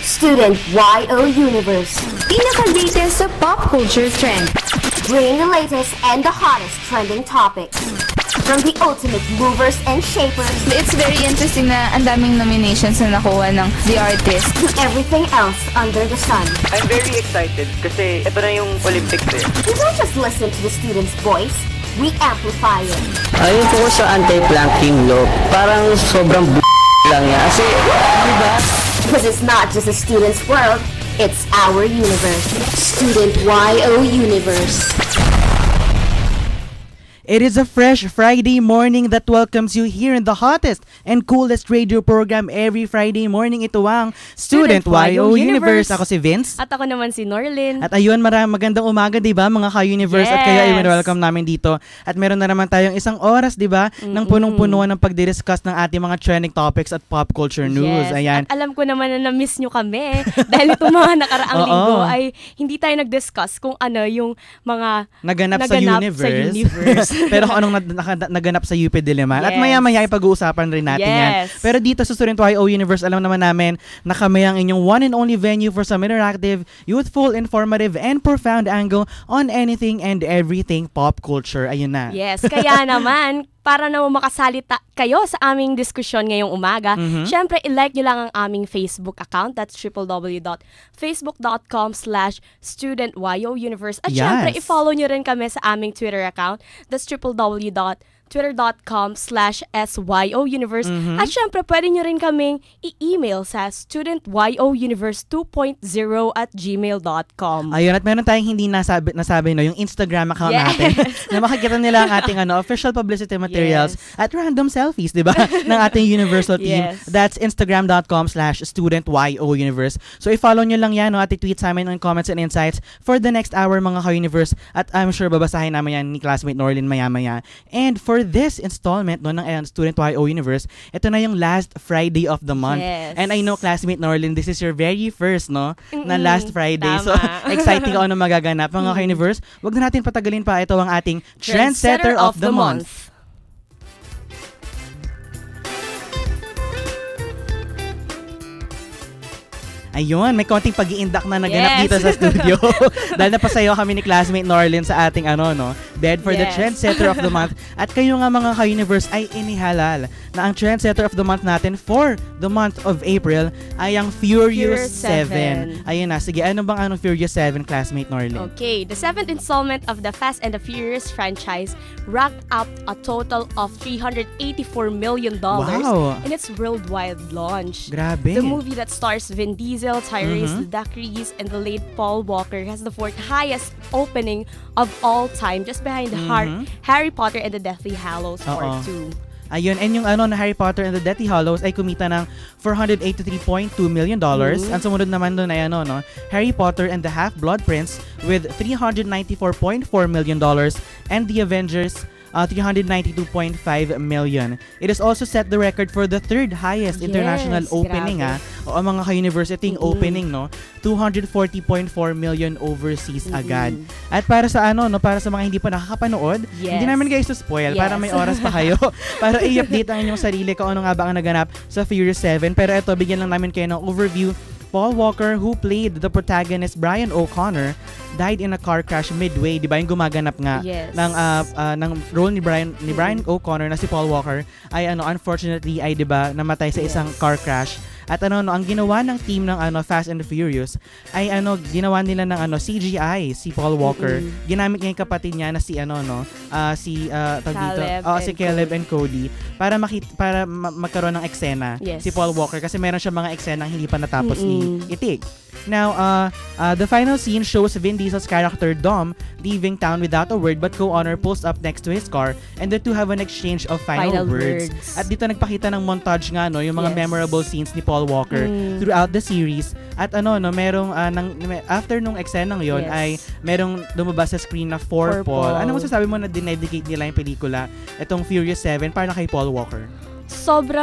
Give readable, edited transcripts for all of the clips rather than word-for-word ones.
Student YO Universe. Pinaka-latest sa pop culture trend. Bringing the latest and the hottest trending topics. From the ultimate movers and shapers. It's very interesting na ang daming nominations na nakuha ng The Artist. To everything else under the sun. I'm very excited kasi ito na yung Olympics eh. We don't just listen to the student's voice, we amplify it. Ayun po sa anti-planking law, parang sobrang lang yan. Kasi, di ba? Because it's not just a student's world, it's our universe. Student YO Universe. It is a fresh Friday morning that welcomes you here in the hottest and coolest radio program every Friday morning. Ito ang Student YO Universe. Ako si Vince. At ako naman si Norlin. At ayun, magandang umaga, di ba, mga ka-universe? Yes. At kaya ay welcome namin dito. At meron na naman tayong isang oras, di ba, ng punong-punuan ng pagdi-discuss ng ating mga trending topics at pop culture news. Yes. Ayan. At alam ko naman na na-miss nyo kami dahil itong mga nakaraang linggo ay hindi tayo nag-discuss kung ano yung mga naganap sa universe. Pero kung anong naganap sa UP Diliman. Yes. At maya-maya ipag-uusapan rin natin yan. Pero dito sa Student YO Universe, alam naman namin na kami ang inyong one and only venue for some interactive, youthful, informative, and profound angle on anything and everything pop culture. Ayun na. Yes, kaya naman, para na makasalita kayo sa aming diskusyon ngayong umaga, syempre, i-like nyo lang ang aming Facebook account. That's www.facebook.com/studentyouniverse. At syempre, i-follow nyo rin kami sa aming Twitter account. That's www.twitter.com/SYOuniverse. At syempre, pwede nyo rin kaming i-email sa studentyouniverse2.0@gmail.com. Ayun, at meron tayong hindi nasabi no, yung Instagram account natin. Na makikita nila ang ating official publicity materials at random selfies, di ba? ng ating universal team. Yes. That's instagram.com/studentyouniverse. So, i-follow nyo lang yan, no, at i-tweet sa amin on comments and insights for the next hour, mga ka-universe. At I'm sure babasahin namin yan ni classmate Norlin maya-maya. And for this installment no, ng Student YO Universe, ito na yung last Friday of the month. Yes. And I know, classmate Norlin, this is your very first, no, na last Friday. Tama. So, exciting ako na magaganap. Mga ka-universe, wag na natin patagalin pa. Ito ang ating Trendsetter of the Month. Ayun, may konting pag-iindak na naganap dito sa studio. Dahil napasayo kami ni classmate Norlin sa ating bed for the Trendsetter of the Month. At kayo nga, mga ka-universe, ay inihalal na ang Trendsetter of the Month natin for the month of April ay ang Furious 7. Ayun na, sige, ano bang Furious 7, classmate Norlin? Okay, the 7th installment of the Fast and the Furious franchise racked up a total of $384 million in its worldwide launch. Grabe. The movie that stars Vin Diesel, Tyrese Ludacris, and the late Paul Walker has the 4th highest opening of all time, just behind the Harry Potter and the Deathly Hallows Part 2. Ayun, and yung na Harry Potter and the Deathly Hallows ay kumita ng $483.2 million. Ang sumunod naman doon ay Harry Potter and the Half-Blood Prince with $394.4 million, and The Avengers $392.5 million. It has also set the record for the 3rd highest international opening. O mga ka-university opening, no? $240.4 million overseas agad. At para sa para sa mga hindi pa nakakapanood, hindi namin guys to spoil para may oras pa kayo para i-update ang inyong sarili kung ano nga ba ang naganap sa Furious 7. Pero ito, bigyan lang namin kayo ng overview. Paul Walker, who played the protagonist Brian O'Connor, died in a car crash midway, di ba? Yung gumaganap nga ng role ni Brian O'Connor na si Paul Walker ay unfortunately ay, di ba, namatay sa isang car crash. At ang ginawa ng team ng Fast and the Furious ay ginawa nila ng CGI si Paul Walker. Ginamit niya yung kapatid niya na si Caleb and Cody para magkaroon ng eksena si Paul Walker kasi meron siya mga eksena hindi pa natapos ni itig. Now, the final scene shows Vin Diesel's character Dom leaving town without a word, but co-honor pulls up next to his car and the two have an exchange of final words. At dito nagpakita ng montage nga yung mga memorable scenes ni Paul Walker throughout the series. At merong after nung eksenang yon ay merong lumabas sa screen na for Paul. Ano masasabi mo na dinedicate nila yung pelikula, itong Furious 7 para kay Paul Walker? Sobrang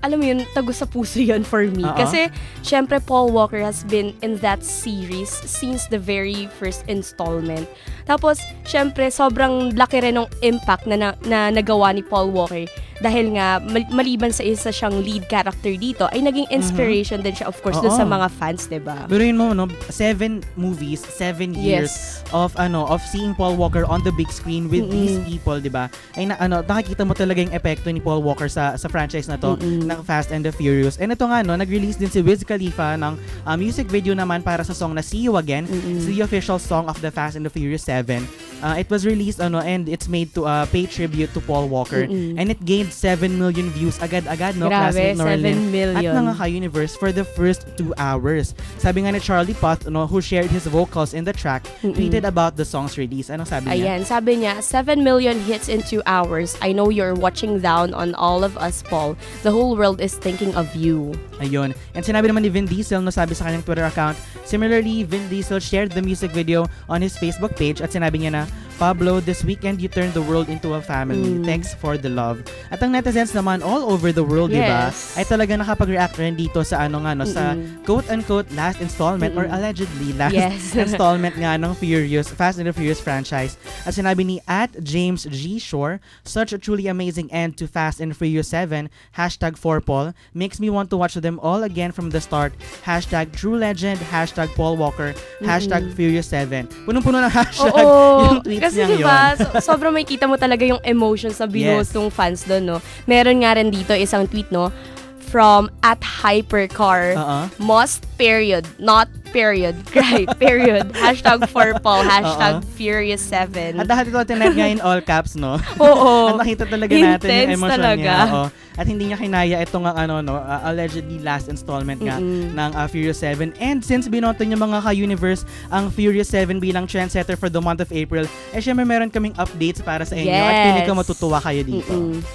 alam mo yun, tago sa puso yun for me. Oo. Kasi, syempre, Paul Walker has been in that series since the very first installment. Tapos, syempre, sobrang laki rin ng impact na nagawa ni Paul Walker. Dahil nga, maliban sa isa siyang lead character dito, ay naging inspiration din siya, of course, dun sa mga fans, diba? Biruin mo, no? 7 movies, 7 years of seeing Paul Walker on the big screen with these people, diba? Ay nakikita mo talaga yung epekto ni Paul Walker sa franchise na to ng Fast and the Furious. And ito nga, no, nag-release din si Wiz Khalifa ng music video naman para sa song na See You Again. It's the official song of the Fast and the Furious 7. It was released, and it's made to pay tribute to Paul Walker. And it gained 7 million views agad-agad, no? Grabe, Classmate Norlin 7 million. at mga ka-universe for the first 2 hours. Sabi nga ni Charlie Puth, who shared his vocals in the track, tweeted about the song's release. Anong sabi niya? Ayan, sabi niya, 7 million hits in 2 hours. I know you're watching down on all of us, Paul. The whole world is thinking of you. Ayun. And sinabi naman ni Vin Diesel, no, sabi sa kanyang Twitter account, similarly, Vin Diesel shared the music video on his Facebook page at sinabi niya na, Pablo, this weekend you turned the world into a family. Thanks for the love. At ang netizens naman all over the world, diba? Ay talaga nakapag-react rin dito sa sa quote-unquote last installment or allegedly last installment nga ng Fast and the Furious franchise. At sinabi ni @James G. Shore, such a truly amazing end to Fast and Furious 7, #4Paul, makes me want to watch them all again from the start, #TrueLegend, #Paul Walker, #Furious 7. Punong-puno ng hashtag yung tweets kasi niya diba, sobrang may kita mo talaga yung emotions sa binuhos ng fans doon, no? Meron nga rin dito isang tweet, no? From @Hypercar, must period, not period, cry, period, #4Paul, #Furious 7. At lahat ito tinet nga in all caps, no? Oo. At nakita talaga natin yung Intense emotion talaga. niya. At hindi niya kinaya itong allegedly last installment nga ng Furious 7. And since binoto niya mga ka-universe ang Furious 7 bilang trendsetter for the month of April, syempre meron kaming updates para sa inyo. At feeling ko matutuwa kayo dito.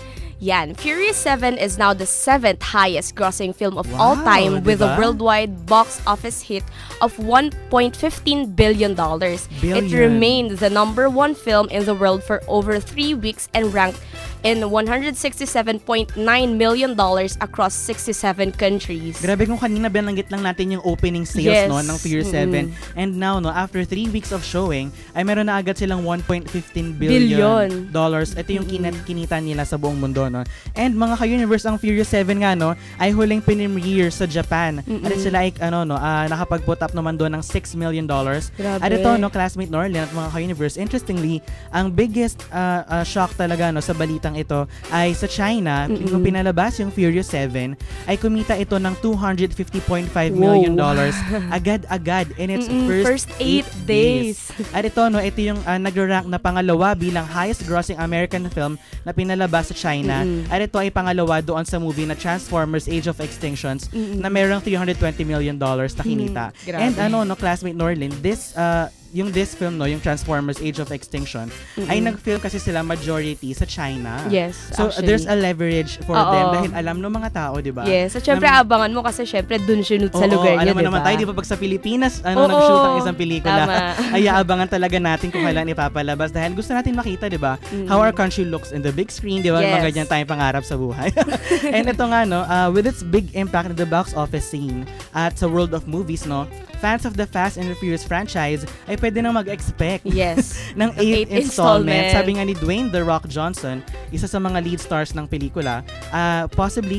Yan, Furious 7 is now the 7th highest grossing film of all time with a worldwide box office hit of $1.15 billion. It remained the number 1 film in the world for over 3 weeks and ranked in $167.9 million across 67 countries. Grabe kung kanina binanggit lang natin yung opening sales no ng Furious 7. And now after 3 weeks of showing ay meron na agad silang $1.15 billion. Ito yung kinita nila sa buong mundo, no. And mga ka-universe, ang Furious 7 nga ay huling premiere sa Japan. At sila ay nakapag-put up naman doon ng $6 million. Grabe. At ito Classmate Norlin at mga ka-universe, interestingly, ang biggest shock talaga sa balitang ito ay sa China. Nung pinalabas yung Furious 7 ay kumita ito ng $250.5 million agad-agad in its first 8 days. At ito ito yung nag-rank na pangalawa bilang highest grossing American film na pinalabas sa China. At ito ay pangalawa doon sa movie na Transformers Age of Extinctions na merong $320 million na kinita. And Classmate Norlin, this film, yung Transformers Age of Extinction, ay nag-film kasi sila majority sa China. Yes, so actually. There's a leverage for them dahil alam ng mga tao, di ba? Yes, so syempre abangan mo kasi syempre dun shoot sa lugar niya, alam mo naman tayo, di ba pag sa Pilipinas, nag-shoot ang isang pelikula, ay aabangan talaga natin kung kailan ipapalabas dahil gusto natin makita, di ba? How our country looks in the big screen, di ba? Mga ganyan tayong pangarap sa buhay. And ito nga, with its big impact in the box office scene at sa world of movies, fans of the Fast and the Furious franchise ay pwede nang mag-expect ng 8th installment. Sabi nga ni Dwayne The Rock Johnson, isa sa mga lead stars ng pelikula, possibly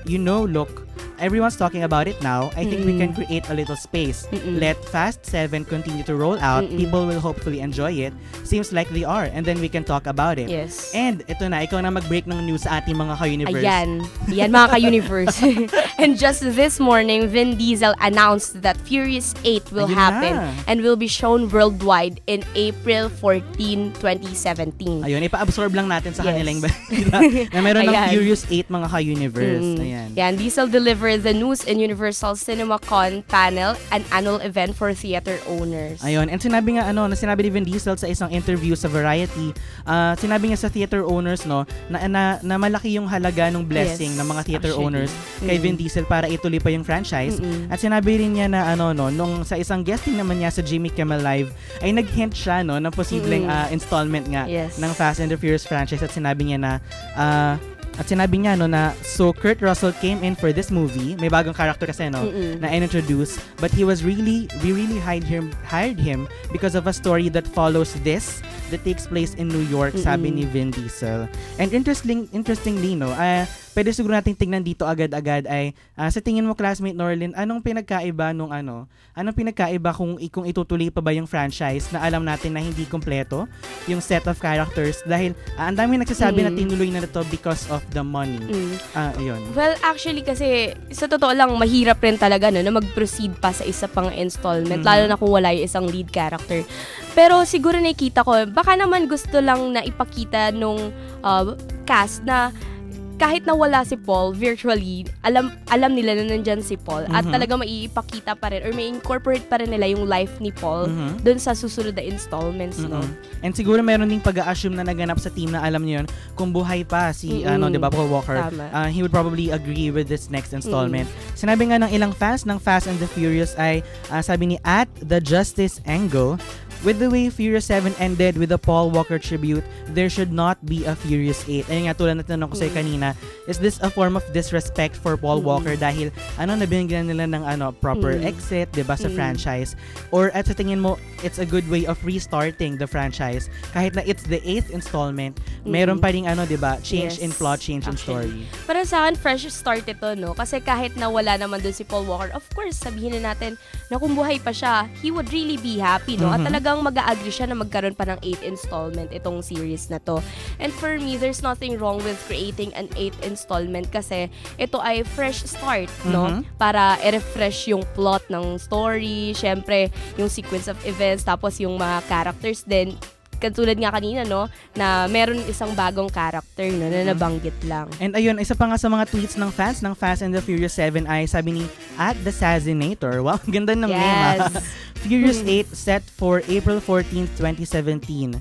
look, everyone's talking about it now. I think we can create a little space. Let Fast 7 continue to roll out. People will hopefully enjoy it. Seems like they are. And then we can talk about it. Yes. And ito na, ikaw na mag-break ng news sa ating mga ka-universe. Yan mga ka-universe. And just this morning, Vin Diesel announced that Furious 8 will happen and will be shown worldwide in April 14, 2017. Ayun, ipa-absorb lang natin sa kanilang balita na meron ng Furious 8 mga ka-universe. Ayan. Yan, Diesel delivered the news in Universal CinemaCon panel, an annual event for theater owners. Ayun, and sinabi ni Vin Diesel sa isang interview sa Variety, sinabi niya sa theater owners na malaki yung halaga ng blessing ng mga theater owners kay Vin Diesel para ituloy pa yung franchise. At sinabi rin niya na nung sa isang guesting naman niya sa Jimmy Kimmel Live ay nag-hint siya ng posibleng installment nga ng Fast and the Furious franchise at sinabi niya na At sinabi niya no na so Kurt Russell came in for this movie. May bagong character kasi no na introduce, but we really hired him because of a story that follows this that takes place in New York, sabi ni Vin Diesel. And interestingly no, pwede siguro nating tingnan dito agad-agad ay sa tingin mo classmate Norlin, anong pinagkaiba nung anong pinagkaiba kung itutuloy pa ba yung franchise na alam natin na hindi kompleto yung set of characters dahil ang dami nagsasabi na tinuloy na to because of the money. Ayun. Well, actually kasi sa totoo lang mahirap rin talaga no na mag-proceed pa sa isa pang installment lalo na kung wala yung isang lead character. Pero siguro nakikita ko baka naman gusto lang na ipakita nung cast na kahit na wala si Paul, virtually, alam nila na nandyan si Paul at talaga maiipakita pa rin or may incorporate pa rin nila yung life ni Paul dun sa susunod na installments, no? And siguro meron ding pag-a-assume na naganap sa team na alam niyo yun, kung buhay pa si, di ba, Paul Walker, he would probably agree with this next installment. Sinabi nga ng ilang fans ng Fast and the Furious ay, sabi ni The Justice Angle, with the way Furious 7 ended with the Paul Walker tribute, there should not be a Furious 8. Ayun nga, tulad na tanong ko sa'yo kanina, is this a form of disrespect for Paul Walker dahil nabigyan nila ng proper exit, diba, sa franchise? Or at sa tingin mo, it's a good way of restarting the franchise? Kahit na it's the 8th installment, meron pa rin diba, change in plot, change in story. Para sa akin, fresh start ito, no? Kasi kahit na wala naman dun si Paul Walker, of course, sabihin na natin na kung buhay pa siya, he would really be happy, no? At talagang mag-a-agree siya na magkaroon pa ng 8th installment itong series na to. And for me, there's nothing wrong with creating an 8th installment kasi ito ay fresh start, no? Para i-refresh yung plot ng story, syempre, yung sequence of events, tapos yung mga characters din. Katulad nga kanina, no, na meron isang bagong character no, na nabanggit lang. And ayun, isa pa nga sa mga tweets ng fans ng Fast and the Furious 7 ay sabi ni @the Sazinator. Wow, ganda ng name. Furious 8 set for April 14th, 2017.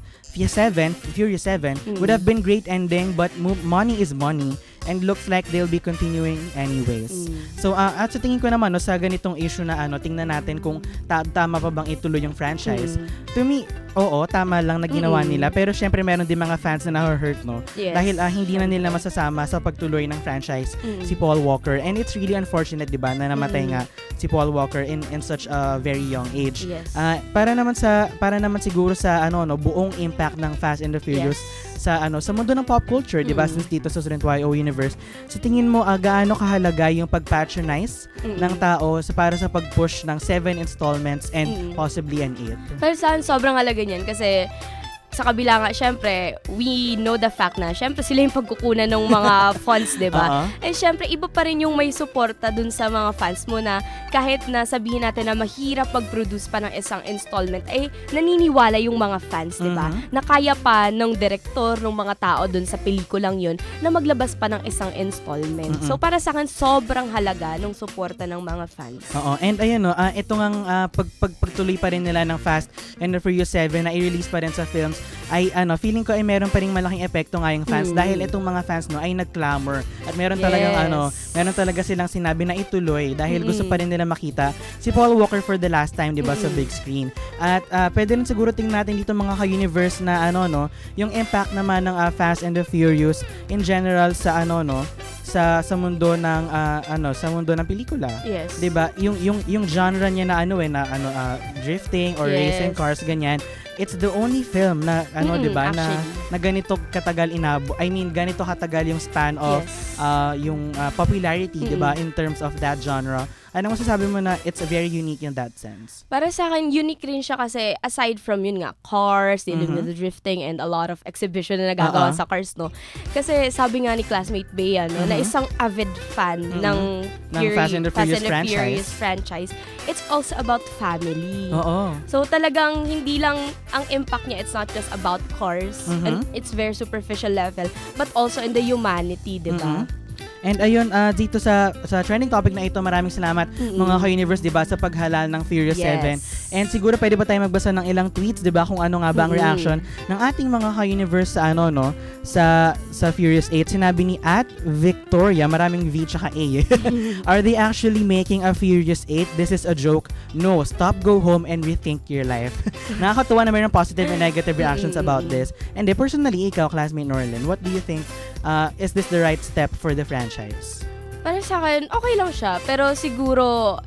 Furious 7 would have been great ending, but money is money and looks like they'll be continuing anyways. So at sa tingin ko naman no, sa ganitong issue na tingnan natin kung tama pa bang ituloy yung franchise. To me, oo, tama lang na ginawa nila, pero syempre meron din mga fans na na-hurt, no? Yes. Dahil hindi na nila masasama sa pagtuloy ng franchise si Paul Walker, and it's really unfortunate, 'di ba, na namatay nga si Paul Walker in such a very young age. Yes. Para naman siguro sa buong impact ng Fast and the Furious sa mundo ng pop culture, 'di ba, since dito sa Student YO Universe. Sa tingin mo gaano kahalaga yung pag-patronize ng tao para sa pag-push ng 7 installments and possibly an 8? Pero saan sobrang halaga niyan kasi sa kabila nga, syempre, we know the fact na, syempre, sila yung pagkukunan ng mga funds, diba? And syempre, iba pa rin yung may suporta dun sa mga fans mo na kahit na sabihin natin na mahirap mag-produce pa ng isang installment, ay naniniwala yung mga fans, diba? Na kaya pa ng direktor, ng mga tao dun sa pelikulang yun, na maglabas pa ng isang installment. So, para sa akin, sobrang halaga ng suporta ng mga fans. Oo, and ayun, no, ito ngang pagtuloy pa rin nila ng Fast and the Furious 7 na i-release pa rin sa films, ay feeling ko ay meron pa ring malaking epekto nga yung fans dahil itong mga fans no ay nag-clamor at meron talagang meron talaga silang sinabi na ituloy dahil gusto pa rin nila makita si Paul Walker for the last time, 'di ba, sa big screen. At pwede rin siguro tingnan natin dito mga ka-universe na yung impact naman ng Fast and the Furious in general sa sa mundo ng sa mundo ng pelikula. Yes. 'Di ba? Yung genre niya na drifting or racing cars ganyan. It's the only film na 'di ba na ganito katagal ganito katagal yung span of yung popularity, 'di ba, in terms of that genre. Ano masasabi mo na it's very unique in that sense? Para sa akin, unique rin siya kasi aside from yun nga, cars, dealing with the drifting and a lot of exhibition na nagagawa sa cars, no? Kasi sabi nga ni classmate Bea, no, na isang avid fan ng Fast and the Furious franchise, it's also about family. Oo. So talagang hindi lang ang impact niya, it's not just about cars and it's very superficial level, but also in the humanity, di ba? And ayun, dito sa trending topic na ito, maraming salamat mga ka-universe, 'di ba, sa paghalal ng Furious 7. And siguro pwede ba tayo magbasa ng ilang tweets, 'di ba, kung ano nga ba ang reaction ng ating mga ka-universe sa sa Furious 8. Sinabi ni @Victoria, maraming V tsaka A. Are they actually making a Furious 8? This is a joke. No, stop, go home and rethink your life. Nakakatuwa na mayroong positive and negative reactions about this. And personally, ikaw, classmate Norlin, what do you think is this the right step for the franchise? Para sa akin, okay lang siya. Pero siguro,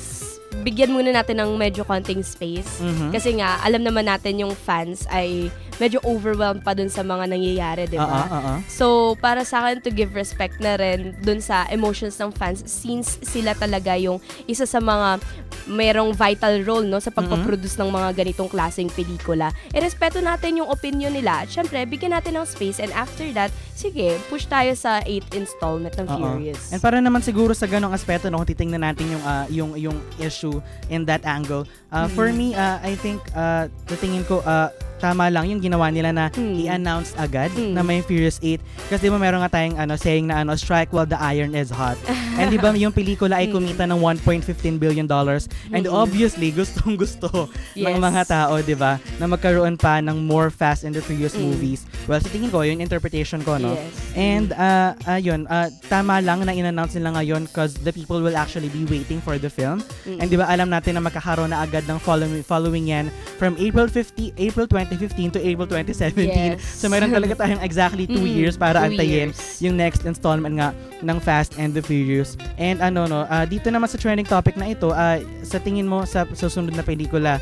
bigyan muna natin ng medyo konting space. Kasi nga, alam naman natin yung fans ay medyo overwhelmed pa dun sa mga nangyayari, di ba? So, para sa akin, to give respect na rin dun sa emotions ng fans since sila talaga yung isa sa mga merong vital role no sa pagpaproduce ng mga ganitong klaseng pelikula. Irespeto natin yung opinion nila. At syempre, bigyan natin ng space and after that, sige, push tayo sa 8th installment ng Furious. And para naman siguro sa ganong aspeto, no, kung titingnan natin yung issue in that angle, for me, I think, tingin ko, tama lang yung ginawa nila na i-announce agad na may Furious 8. Kasi di ba meron nga tayong saying na strike while the iron is hot. And di ba yung pelikula ay kumita ng $1.15 billion. And obviously, gustong-gusto ng mga tao, di ba, na magkaroon pa ng more Fast and the Furious movies. Well, sa tingin ko, yung interpretation ko, no? Yes. And, ayun, tama lang na in-announce nila ngayon because the people will actually be waiting for the film. And di ba, alam natin na magkakaroon na agad ng following yan from April 2015 to April 2017. Yes. So, meron talaga tayong exactly 2 years para antayin yung next installment nga ng Fast and the Furious. And dito naman sa trending topic na ito, sa tingin mo sa susunod na pelikula,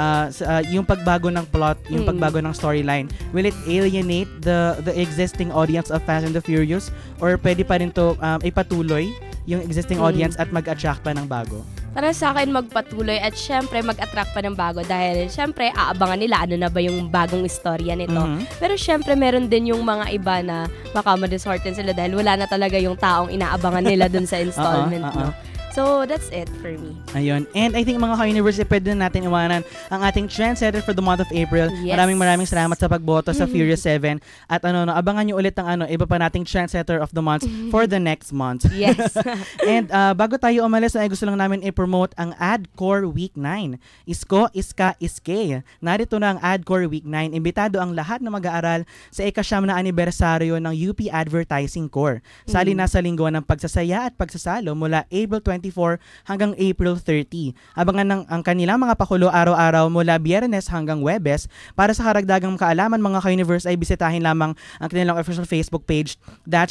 yung pagbago ng plot, yung pagbago ng storyline, will it alienate the existing audience of Fast and the Furious? Or pwede pa rin to ipatuloy yung existing audience at mag-attract pa ng bago? Para sa akin, magpatuloy at syempre mag-attract pa ng bago dahil syempre aabangan nila ano na ba yung bagong istorya nito. Pero syempre meron din yung mga iba na baka ma-dishearten sila dahil wala na talaga yung taong inaabangan nila dun sa installment. No? So, that's it for me. Ayun. And I think mga ka-universe, pwede na natin iwanan ang ating trendsetter for the month of April. Yes. Maraming salamat sa pagboto sa Furious 7. At abangan nyo ulit ang iba pa nating trendsetter of the month for the next month. Yes. And bago tayo umalis, ay gusto lang namin i-promote ang AdCore Week 9. Isko, Iska, Iske. Narito na ang AdCore Week 9. Imbitado ang lahat na mag-aaral sa ika-9 na anibersaryo ng UP Advertising Corps. Sali na sa lingguan ng pagsasaya at pagsasalo mula April 24 hanggang April 30. Abangan ang kanilang mga pakulo araw-araw mula Biyernes hanggang Huwebes. Para sa karagdagang kaalaman mga ka-universe ay bisitahin lamang ang kanilang official Facebook page. That's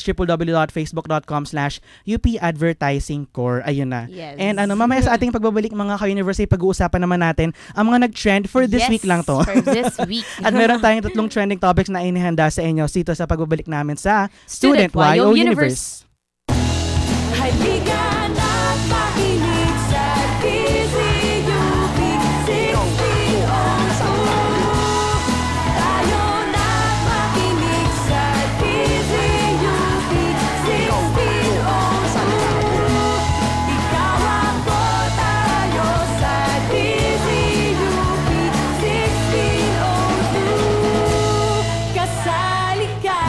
www.facebook.com/UPAdvertisingCorps. Ayun na. Yes. And mamaya sa ating pagbabalik mga ka-universe ay pag-uusapan naman natin ang mga nag-trend for this week lang to. For this week. At meron tayong 3 trending topics na inihanda sa inyo dito sa pagbabalik namin sa Student YO Universe. Halika na't makinig sa DZUP 1602. Tayo na't makinig sa DZUP 1602. Ikaw ako tayo sa DZUP 1602. Kasali ka.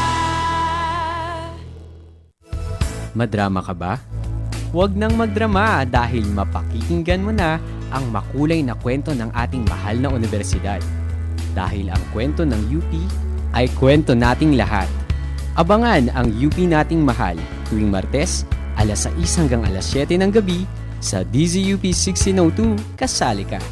Madrama ka ba? Huwag nang magdrama dahil mapakikinggan mo na ang makulay na kwento ng ating mahal na universidad. Dahil ang kwento ng UP ay kwento nating lahat. Abangan ang UP nating mahal tuwing Martes, alas 6 hanggang alas 7 ng gabi sa DZUP 1602. Kasali ka!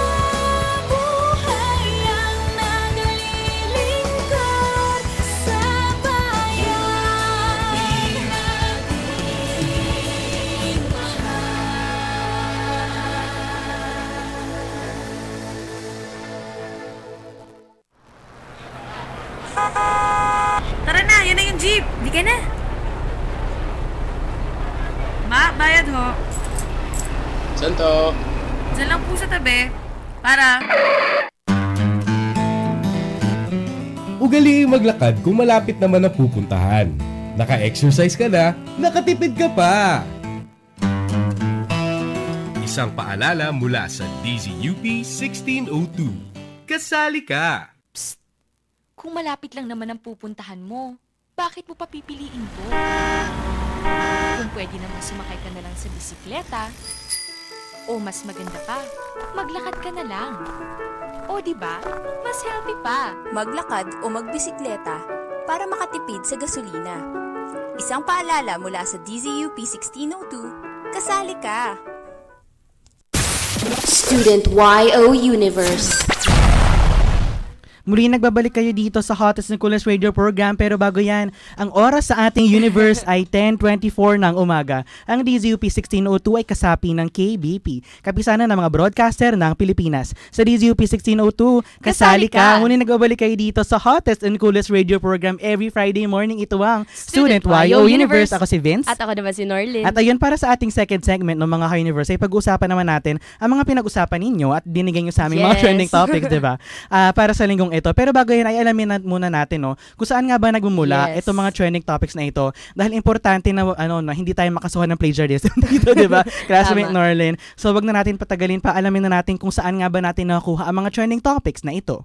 Tara na, yan na yung jeep. Di ka na. Ma, bayad ho. Saan to? Diyan lang po sa tabi. Para. Ugaliing maglakad kung malapit naman ang pupuntahan. Naka-exercise ka na, nakatipid ka pa. Isang paalala mula sa DZUP 1602. Kasali ka! Kung malapit lang naman ang pupuntahan mo, bakit mo pa pipiliin to? Kung pwede naman sumakay ka na lang sa bisikleta, o mas maganda pa, maglakad ka na lang. O diba, mas healthy pa. Maglakad o magbisikleta para makatipid sa gasolina. Isang paalala mula sa DZUP 1602, kasali ka! Student YO Universe. Muli nagbabalik kayo dito sa Hottest and Coolest Radio Program, pero bago yan, ang oras sa ating universe ay 10:24 ng umaga. Ang DZUP 1602 ay kasapi ng KBP, kapisanan ng mga broadcaster ng Pilipinas. Sa DZUP 1602, kasali ka! Muli nagbabalik kayo dito sa Hottest and Coolest Radio Program every Friday morning. Ito ang Student YO Universe. Ako si Vince. At ako naman si Norlin. At ayun, para sa ating second segment ng mga Ka-Universe, ay pag-usapan naman natin ang mga pinag-usapan ninyo at binigay nyo sa aming mga trending topics, di ba? Para sa linggong ito. Pero bago yun, ay alamin muna natin, no, kung saan nga ba nagmumula itong mga trending topics na ito. Dahil importante na, na hindi tayo makasuhan ng plagiarism dito, di ba? Classmate Norlin. So, wag na natin patagalin pa. Alamin na natin kung saan nga ba natin nakuha ang mga trending topics na ito.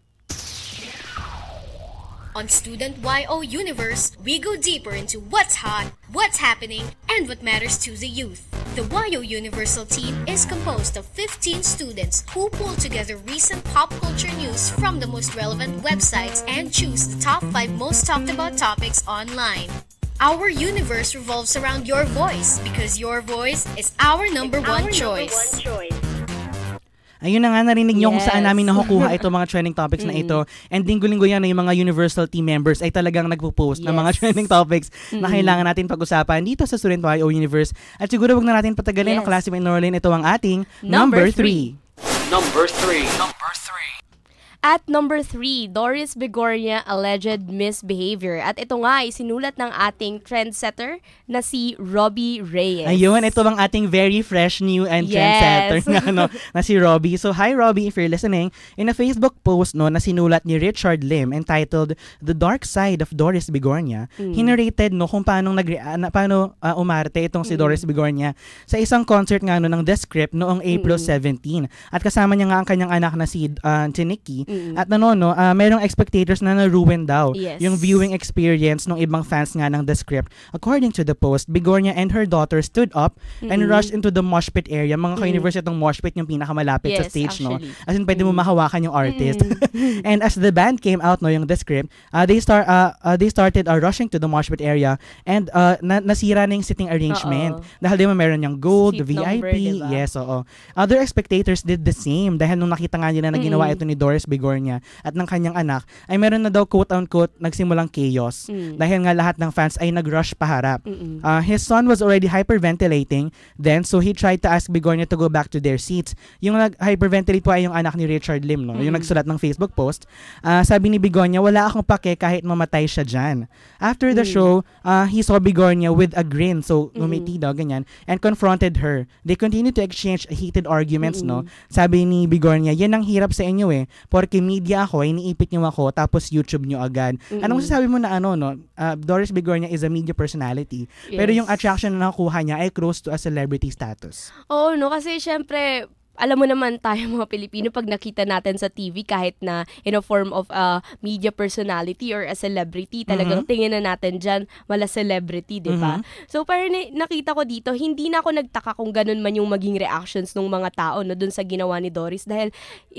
On Student YO Universe, we go deeper into what's hot, what's happening, and what matters to the youth. The YO Universal team is composed of 15 students who pull together recent pop culture news from the most relevant websites and choose the top 5 most talked about topics online. Our universe revolves around your voice because your voice is our number one choice. Ayun na nga, narinig nyo kung saan namin nakukuha itong mga trending topics na ito. And linggo-linggo yan na yung mga Universal team members ay talagang nagpo-post ng mga trending topics na kailangan natin pag-usapan dito sa Student YO Universe. At siguro wag na natin patagalin ng Classmate Norlin. Ito ang ating number 3. Number 3. At number 3, Doris Bigornia alleged misbehavior. At ito nga ay sinulat ng ating trendsetter na si Robbie Reyes. Ayun, ito ang ating very fresh new and trendsetter na si Robbie. So, hi Robbie, if you're listening. In a Facebook post na sinulat ni Richard Lim entitled The Dark Side of Doris Bigornia, hinarrated kung paano umarte itong si Doris Bigornia sa isang concert nga ng The Script noong April 17. At kasama niya nga ang kanyang anak na si Tiniki. At merong spectators na na-ruin daw yung viewing experience ng ibang fans nga ng The Script. According to the post, Bigornia and her daughter stood up and rushed into the mosh pit area. Mga Ka-Universe, itong mosh pit yung pinakamalapit sa stage, actually. As in, pwede mo mahawakan yung artist. And as the band came out, yung The Script, they started rushing to the mosh pit area and nasira na yung sitting arrangement. Dahil di mo meron yung gold, the VIP. Diba? Yes, oo. Other spectators did the same dahil nung nakita nga nila na ginawa ito ni Doris Bigornia at ng kanyang anak, ay meron na daw quote-unquote nagsimulang chaos dahil nga lahat ng fans ay nag-rush paharap. His son was already hyperventilating then, so he tried to ask Bigornia to go back to their seats. Yung nag-hyperventilate po ay yung anak ni Richard Lim, yung nagsulat ng Facebook post. Sabi ni Bigornia, wala akong pake kahit mamatay siya dyan. After the show, he saw Bigornia with a grin, so ngumiti daw, ganyan, and confronted her. They continued to exchange heated arguments, Sabi ni Bigornia, yan ang hirap sa inyo porque media ako, iniipit nyo ako, tapos YouTube nyo agad. Anong sasabi mo na Doris Bigornia is a media personality. Pero yung attraction na nakuha niya ay close to a celebrity status. Oo, kasi syempre, alam mo naman tayo mga Pilipino, pag nakita natin sa TV kahit na in a form of a media personality or a celebrity, talagang tingin na natin dyan, wala celebrity, di ba? So, parang nakita ko dito, hindi na ako nagtaka kung ganun man yung maging reactions ng mga tao dun sa ginawa ni Doris dahil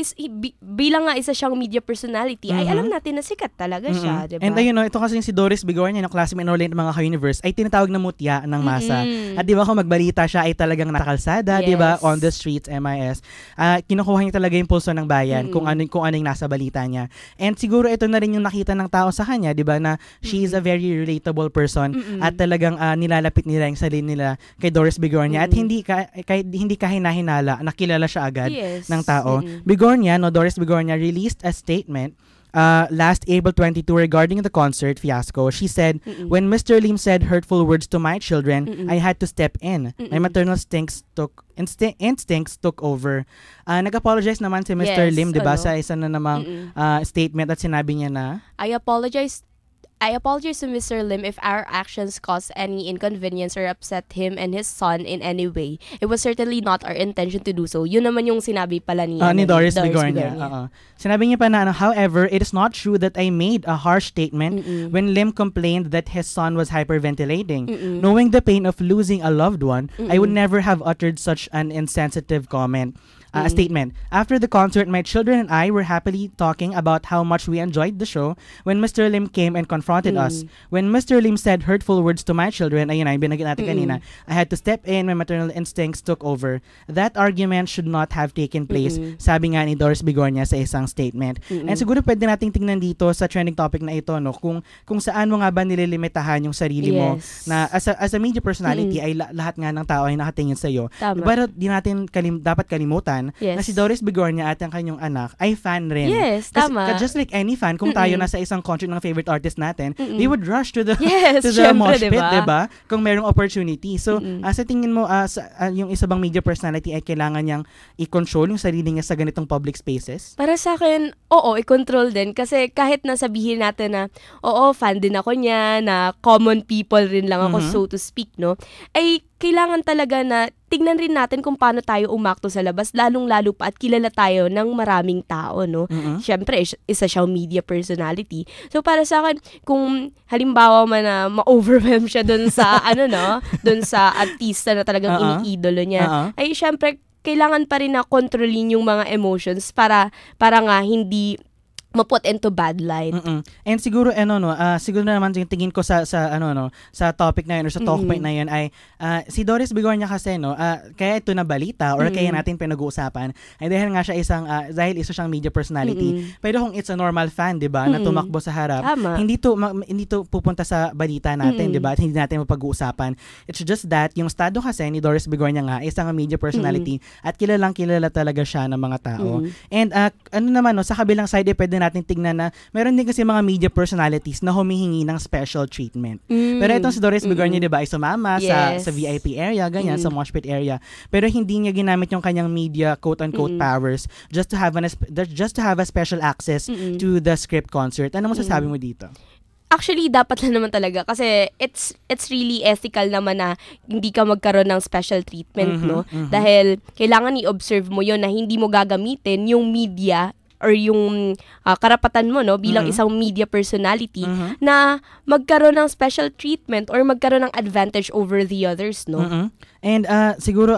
bilang nga isa siyang media personality, ay alam natin na sikat talaga siya, di ba? And ito kasi si Doris Bigornia, yung classmate Norlin ng mga Ka-Universe, ay tinatawag na mutya ng masa. At di ba kung magbalita siya ay talagang nakakalsada, di ba? On the streets, MIS. Kinukuha niya talaga yung pulso ng bayan kung ano yung nasa balita niya. And siguro ito na rin yung nakita ng tao sa kanya, 'di ba, na she is a very relatable person at talagang nilalapit nila yung sarili nila kay Doris Bigornia at hindi kahinahinala, nakilala siya agad ng tao. Doris Bigornia released a statement last April 22 regarding the concert fiasco. She said, when Mr. Lim said hurtful words to my children, I had to step in. My maternal instincts took over. Nag-apologize naman si Mr. Lim, diba, sa isa na namang statement at sinabi niya na, I apologize to Mr. Lim if our actions caused any inconvenience or upset him and his son in any way. It was certainly not our intention to do so. Yun naman yung sinabi pala ni Doris Bigornia. Sinabi niya pa na, however, it is not true that I made a harsh statement when Lim complained that his son was hyperventilating. Knowing the pain of losing a loved one, I would never have uttered such an insensitive comment. statement. After the concert, my children and I were happily talking about how much we enjoyed the show when Mr. Lim came and confronted us. When Mr. Lim said hurtful words to my children, ayun ay binanggit natin kanina, I had to step in. My maternal instincts took over. That argument should not have taken place, sabi nga ni Doris Bigornia sa isang statement. And siguro pwede nating tingnan dito sa trending topic na ito, no, kung saan mo nga ba nililimitahan yung sarili mo na as a media personality ay lahat nga ng tao ay nakatingin sa iyo. Pero di natin dapat kalimutan na si Doris Bigornia at ang kanyang anak ay fan rin. Yes, tama. Just like any fan, kung tayo nasa isang concert ng favorite artist natin, we would rush to the mosh pit, diba? Kung merong opportunity. So, sa tingin mo, yung isa bang media personality ay kailangan niyang i-control yung sarili niya sa ganitong public spaces? Para sa akin, oo, i-control din. Kasi kahit nasabihin natin na, oo, fan din ako niya, na common people rin lang ako, so to speak, no? Ay, kailangan talaga na tignan rin natin kung paano tayo umakto sa labas, lalong-lalo pa at kilala tayo ng maraming tao, no? Siyempre, isa siyang media personality. So, para sa akin, kung halimbawa man na ma-overwhelm siya dun sa, dun sa artista na talagang iniidolo niya, ay siyempre, kailangan pa rin na kontrolin yung mga emotions para nga hindi ma-put into bad light. And siguro siguro naman yung tingin ko sa topic na yun or sa talk point na yun ay si Doris Bigornia kasi kaya ito na balita or kaya natin pinag-uusapan ay dahil nga siya dahil isa siyang media personality. Pero kung it's a normal fan, 'di ba, na tumakbo sa harap, hindi to pupunta sa balita natin, 'di ba? At hindi natin mapag-uusapan. It's just that yung estado kasi ni Doris Bigornia nga isang media personality at kilalang kilala talaga siya ng mga tao. And sa kabilang side pwede natin tignan na meron din kasi mga media personalities na humihingi ng special treatment. Pero itong si Doris Bigornia, di ba, ay sumama sa VIP area, ganyan, sa mosh pit area. Pero hindi niya ginamit yung kanyang media quote-unquote powers just to have a special access to the script concert. Ano masasabi mo dito? Actually, dapat lang naman talaga kasi it's really ethical naman na hindi ka magkaroon ng special treatment, no? Dahil kailangan i-observe mo yon na hindi mo gagamitin yung media or yung karapatan mo, no, bilang isang media personality na magkaroon ng special treatment or magkaroon ng advantage over the others, no? And siguro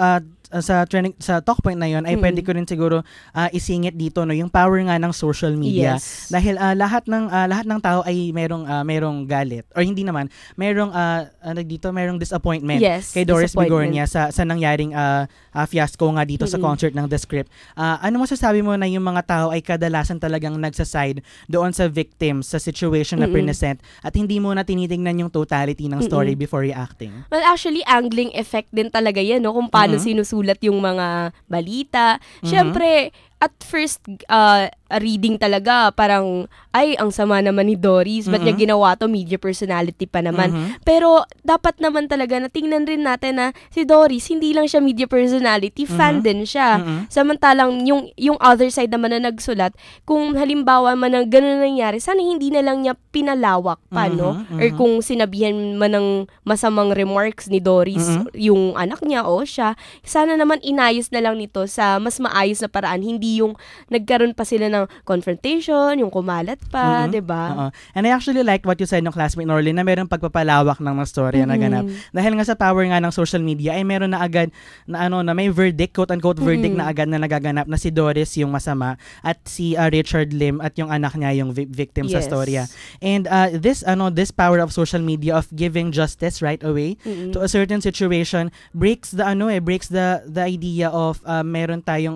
sa talk point na yon ay pwede ko rin siguro isingit dito, no, yung power nga ng social media. Dahil lahat ng tao ay merong galit or hindi naman merong disappointment kay Doris Bigornia sa nangyaring fiasco nga dito sa concert ng The Script. Ano masasabi mo na yung mga tao ay kadalasan talagang nagsaside doon sa victims sa situation na present at hindi mo na tinitingnan yung totality ng story before reacting? Well, actually, angling effect din talaga yan, no? Kung paano sinusulat yung mga balita. Siyempre, at first, reading talaga, parang, ay, ang sama naman ni Doris. Ba't niya ginawa to? Media personality pa naman. Pero, dapat naman talaga na tingnan rin natin na si Doris, hindi lang siya media personality, fan din siya. Samantalang, yung other side naman na nagsulat, kung halimbawa man ang ganun nangyari, sana hindi na lang niya pinalawak pa, no? Or kung sinabihan man ng masamang remarks ni Doris, yung anak niya o siya, sana naman inayos na lang nito sa mas maayos na paraan, hindi yung nagkaroon pa sila ng confrontation, yung kumalat pa, 'di ba? And I actually like what you said ng classmate Norlin na merong pagpapalawak ng storya na ganap. Dahil nga sa power nga ng social media ay meron na agad na may verdict, quote unquote verdict na agad na nagaganap na si Doris yung masama at si Richard Lim at yung anak niya yung victim sa storya. And this power of social media of giving justice right away to a certain situation breaks the idea of meron tayong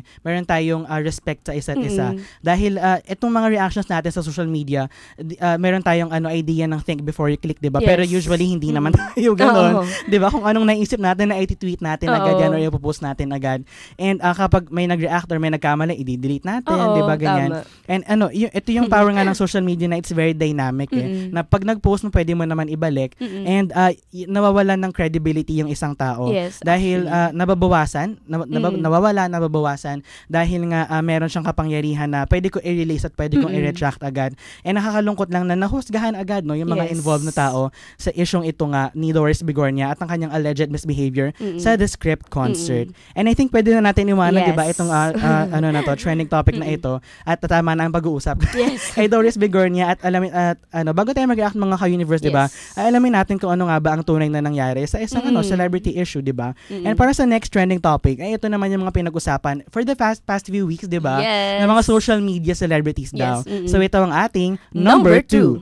respect sa isa't isa. Dahil itong mga reactions natin sa social media, meron tayong idea ng think before you click, 'di ba? Pero usually hindi naman tayo ganoon, 'di ba? Kung anong naisip natin na i-tweet natin agad yan or i-post natin agad. And kapag may nag-react or may nagkamali, i-delete natin, 'di ba? Ganyan. And ito yung power nga ng social media na it's very dynamic na pag nag-post mo pwede mo naman ibalik and nawawalan ng credibility yung isang tao nababawasan nababawasan dahil nga meron siyang kapangyarihan kapangyarihan na pwede ko i-release at pwede kong i-retract agad. And nakakalungkot lang na nahusgahan agad no yung mga involved na tao sa isyong ito nga ni Doris Bigornia at ang kanyang alleged misbehavior sa The Script concert. And I think pwede na natin iwanag, diba, itong trending topic na ito at tama na ang pag-uusap kay Doris Bigornia at alamin at bago tayo mag-react mga ka-universe, diba, alamin natin kung ano nga ba ang tunay na nangyari sa isang celebrity issue, diba? And para sa next trending topic, ay ito naman yung mga pinag-usapan for the past few weeks, diba? Ng mga social media celebrities daw. So ito ang ating number 2.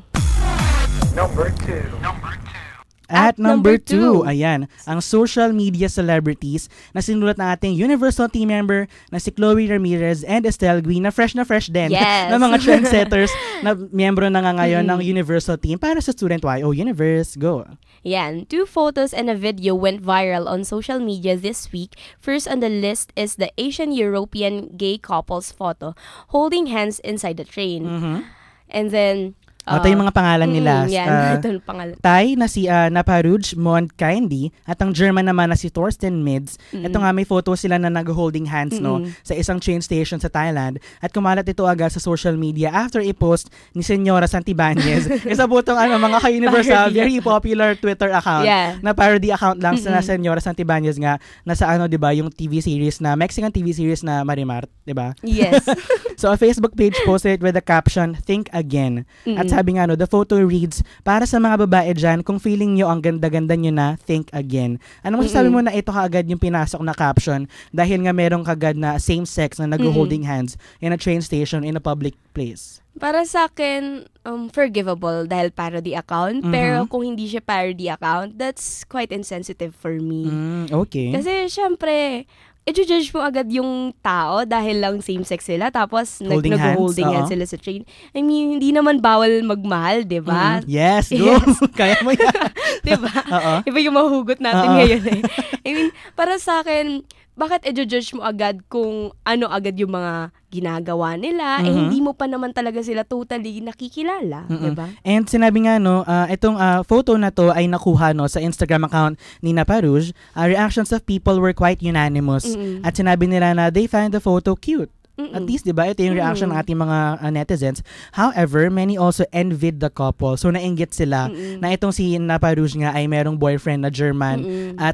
At number 2, ayan, ang social media celebrities na sinulat ng ating Universal team member na si Chloe Ramirez and Estelle Gui na fresh din na mga trendsetters na miyembro na nga ngayon ng Universal team para sa Student YO Universe. Go! Yan, 2 photos and a video went viral on social media this week. First on the list is the Asian-European gay couple's photo holding hands inside the train. And then ito yung mga pangalan nila. Ito yung pangalan. Thai na si Naparuj Montkaindi at ang German naman na si Thorsten Mids. Ito nga may photo sila na nag-holding hands sa isang train station sa Thailand at kumalat ito agad sa social media after i-post ni Senyora Santibanez. Isa po itong mga ka-Universal, very popular Twitter account na parody account lang sa Senyora Santibanez nga na sa diba, yung TV series na Mexican TV series na Marimar, diba? Yes. So a Facebook page posted with the caption, "Think Again." At sabi nga the photo reads, para sa mga babae dyan, kung feeling nyo ang ganda-ganda nyo na, think again. Ano masasabi mo na ito kaagad yung pinasok na caption dahil nga merong kagad na same-sex na nag-holding hands in a train station in a public place? Para sa akin, forgivable dahil parody account. Pero kung hindi siya parody account, that's quite insensitive for me. Okay. Kasi syempre, i-judge mo agad yung tao dahil lang same-sex sila tapos nag-holding hands sila sa train. I mean, hindi naman bawal magmahal, di ba? Yes, go! Kaya mo yan. Di ba? Iba yung mahugot natin ngayon eh. I mean, para sa akin, bakit i-judge mo agad kung ano agad yung mga ginagawa nila, hindi mo pa naman talaga sila totally nakikilala, diba? And sinabi nga, itong photo na to ay nakuha sa Instagram account ni Naparuj. Reactions of people were quite unanimous. At sinabi nila na they find the photo cute. At least, diba, ito yung reaction ng ating mga netizens. However, many also envied the couple. So, nainggit sila na itong si Naparuj nga ay merong boyfriend na German. At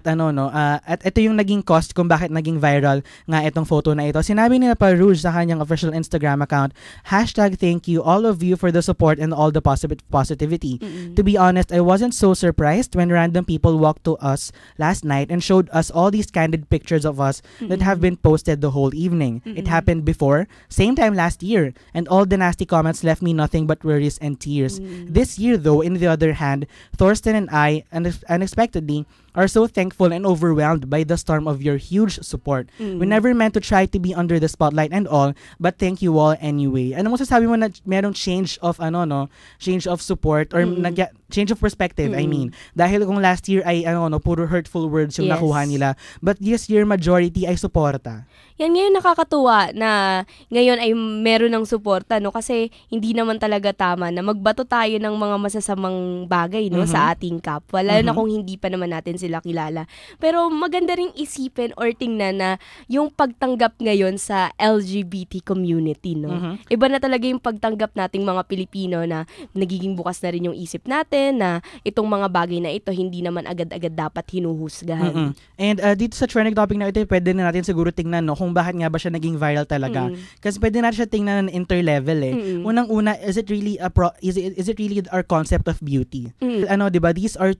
at ito yung naging cost kung bakit naging viral nga itong photo na ito. Sinabi ni Naparuj sa kanyang official Instagram account, #thank you all of you for the support and all the positivity. To be honest, I wasn't so surprised when random people walked to us last night and showed us all these candid pictures of us that have been posted the whole evening. It happened before, same time last year, and all the nasty comments left me nothing but worries and tears. This year though, in the other hand, Thorsten and I unexpectedly are so thankful and overwhelmed by the storm of your huge support. We never meant to try to be under the spotlight and all, but thank you all anyway. Ano mo sasabi mo na merong change of change of support or change of perspective, I mean. Dahil kung last year ay puro hurtful words yung nakuha nila, but this year majority ay suporta. Yan ngayon nakakatuwa na ngayon ay meron ng suporta, no? Kasi hindi naman talaga tama na magbato tayo ng mga masasamang bagay, no, sa ating kapwa. Lalo na kung hindi pa naman natin sila kilala. Pero maganda ring isipin or tingnan na yung pagtanggap ngayon sa LGBT community, no? Iba na talaga yung pagtanggap nating mga Pilipino na nagiging bukas na rin yung isip natin na itong mga bagay na ito hindi naman agad-agad dapat hinuhusgahan. And dito sa trending topic na ito, pwede na natin siguro tingnan, no, kung bakit nga ba siya naging viral talaga. Kasi pwede natin siya tingnan ng interlevel eh. Unang-una, is it really our concept of beauty? Diba, these are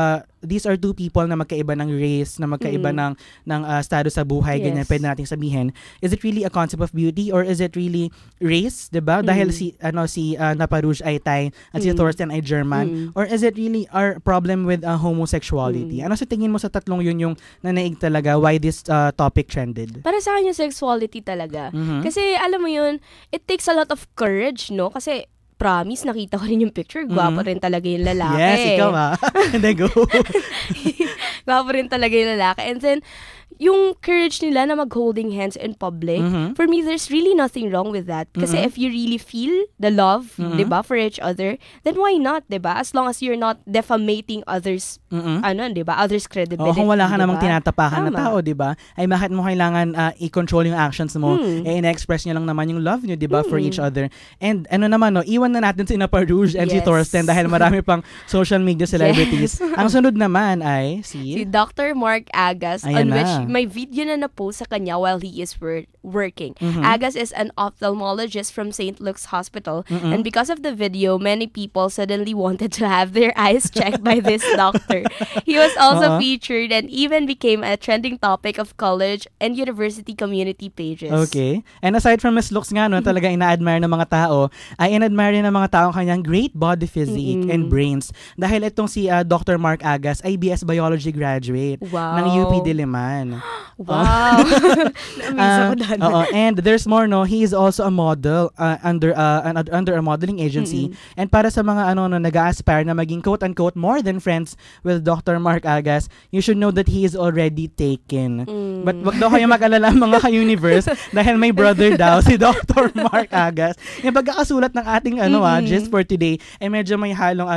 two people na magkaiba ng race, na magkaiba ng estado sa buhay, ganyan, pwede nating sabihin. Is it really a concept of beauty or is it really race, diba? Dahil si Naparuj ay Thai at si Thorsten ay German, or is it really our problem with homosexuality? Ano sa tingin mo sa tatlong yun yung nanaig talaga why this topic trended? Para sa akin yung sexuality talaga. Kasi alam mo yun, it takes a lot of courage, no? Kasi promise, nakita ko rin yung picture. Gwapo rin talaga yung lalaki. Yes, ikaw Hindi, go. Gwapo rin talaga yung lalaki. And then, yung courage nila na mag-holding hands in public, for me, there's really nothing wrong with that. Kasi if you really feel the love, diba, for each other, then why not, diba? As long as you're not defamating others, diba, others' credibility. Kung wala ka diba? namang tinatapakan na tao, diba? Ay bakit mo kailangan i-control yung actions mo? I-express nyo lang naman yung love nyo, diba, for each other. And naman, iwan na natin si Napa Rouge and si Thorsten dahil marami pang social media celebrities. Ang sunod naman ay si Dr. Mark Agas, Ayan on which na. may video na na-post sa kanya while he is working. Agas is an ophthalmologist from St. Luke's Hospital, and because of the video, many people suddenly wanted to have their eyes checked by this doctor. He was also featured and even became a trending topic of college and university community pages. Okay. And aside from his looks nga, talaga ina-admire ng mga tao, ay in-admire ng mga tao kanyang great body physique and brains. Dahil itong si Dr. Mark Agas ay BS Biology graduate ng UP Diliman. Wow. Na-amaze ako dahil. And there's more, he is also a model under a modeling agency. And para sa mga nag-a-aspire na maging quote-unquote more than friends with Dr. Mark Agas, you should know that he is already taken. But wag daw kayo mag-alala mga ka-universe dahil may brother daw si Dr. Mark Agas. Yung pagkakasulat ng ating just for today ay medyo may halong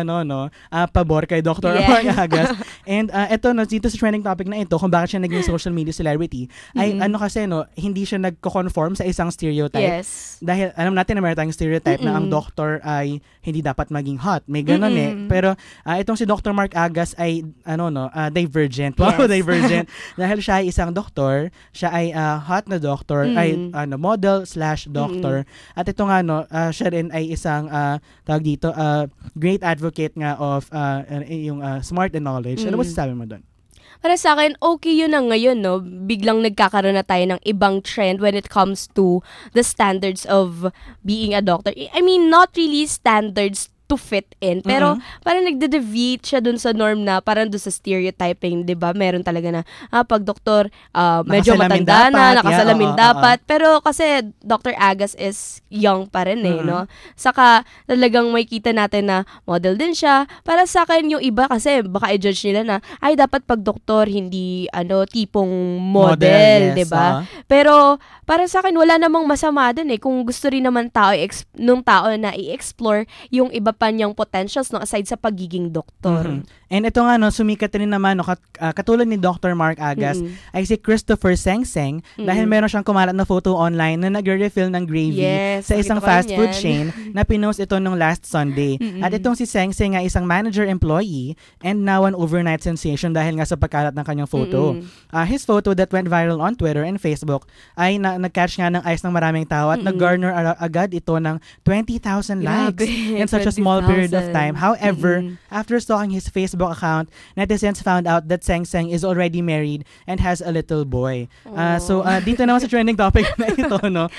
pabor kay Dr. Mark Agas. And ito dito sa trending topic na ito kung bakit siya naging social media celebrity ay kasi hindi siya nagko-conform sa isang stereotype. Dahil alam natin na meron tayong stereotype na ang doctor ay hindi dapat maging hot. May ganun Pero itong si Dr. Mark Agas ay divergent. Wow, divergent. Dahil siya ay isang doktor, siya ay hot na doctor, ay model/doctor. At ito nga siya rin ay isang tawag dito great advocate nga of yung smart and knowledge. Ano ba sasabi mo doon? Para sa akin, okay yun na ngayon, biglang nagkakaroon na tayo ng ibang trend when it comes to the standards of being a doctor. I mean, not really standards to fit in. Pero parang nagde-deviate siya dun sa norm na parang dun sa stereotyping, 'di ba? Meron talaga na pag doktor medyo matanda na, nakasalamin dapat. Pero kasi Dr. Agas is young pa rin no. Saka talagang may kita natin na model din siya. Para sa akin yung iba kasi baka i-judge nila na ay dapat pag doktor hindi tipong model, 'di ba? Pero para sa akin wala namang masama dun kung gusto rin naman nung tao na i-explore yung iba pa niyang potentials aside sa pagiging doktor. And ito nga sumikat rin naman katulad ni Dr. Mark Agas ay si Christopher Sengseng dahil meron siyang kumalat na photo online na nagre-refill ng gravy sa isang fast food chain na pinost ito nung last Sunday. At itong si Sengseng ay isang manager employee and now an overnight sensation dahil nga sa pagkalat ng kanyang photo. His photo that went viral on Twitter and Facebook ay nag-catch nga ng eyes ng maraming tao at nag-garner agad ito ng 20,000 likes in such a small period of time. However, after stalking his Facebook account, netizens found out that Sengseng is already married and has a little boy. So dito naman sa trending topic na ito